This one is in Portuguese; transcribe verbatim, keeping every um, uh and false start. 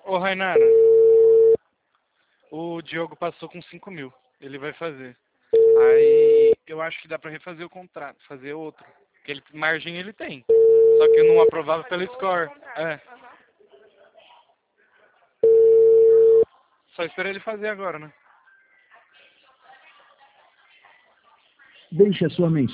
Ô, Rainara, o Diogo passou com cinco mil. Ele vai fazer. Aí eu acho que dá pra refazer o contrato, fazer outro. Porque ele, margem ele tem. Só que não aprovava pelo score. É. Só espera ele fazer agora, né? Deixe a sua mensagem.